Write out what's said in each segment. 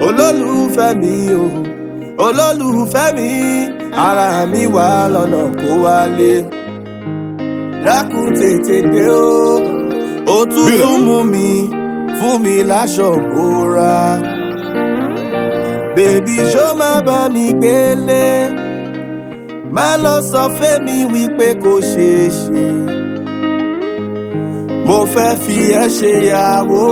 olólùfẹ́ mi o olólùfẹ́ mi ara mi wà lọ́nà kó wálé dákun tètè dé o òtútù mú mi fún mi láṣọ bora bèbí ṣó má bá mi gbélé má lọ sọ fẹ́mi wípé kò ṣeé ṣe mo fẹ́ fi ẹ́ ṣe ìyàwó.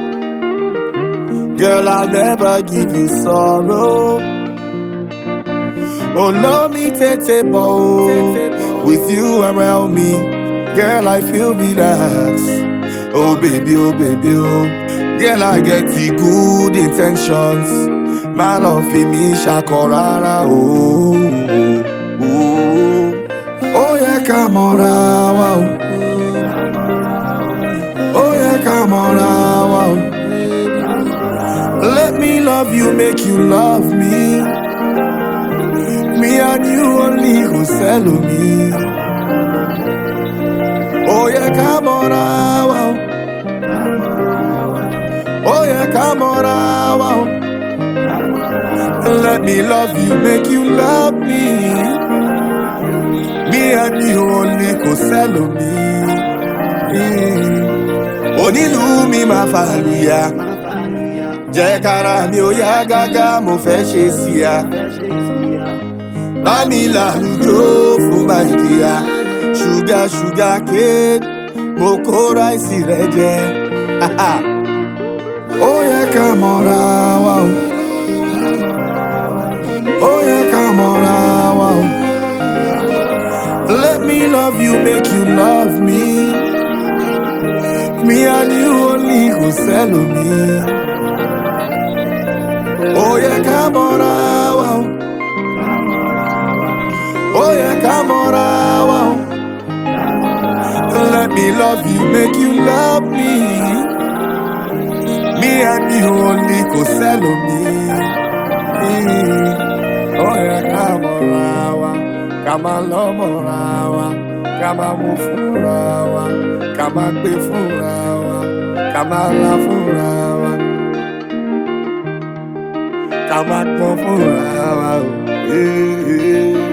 Girl, I'll never give you sorrow. Oh, no, me tete bo. With you around me, girl, I feel relaxed. Oh, baby, oh. Girl, I get the good intentions. My love for me, shakorara, oh. Oh, yeah, come on, wow. Oh, yeah, come on, wow. Let me love you, make you love me. Me and you only who sell me. Oh yeah, come on, wow. Oh yeah, come on, wow. Let me love you, make you love me. Me and you only who sell me. Onílù mi máa fàlùyà. Jẹ́ kára mi ó yá gágá mo fẹ́ ṣe sí ya. Bá mi lálùjó fún bàìkìyà. Ṣúgà kéèd mo kó ráìsì rẹ jẹ. Ó yẹ ká mọ́ra wa o. Ó yẹ ká mọ́ra wa o. Let me love you, make you love me. Me and you only who sell me. Oh yeah, come on, wow. Oh yeah, come on, wow. Let me love you, make you love me. Me and you only go sell me. Oh yeah, come on, wow. Come on, love more, wow. Come on, move for wow. Come on, be for wow. Come on, love for wow. Come on, go for wow.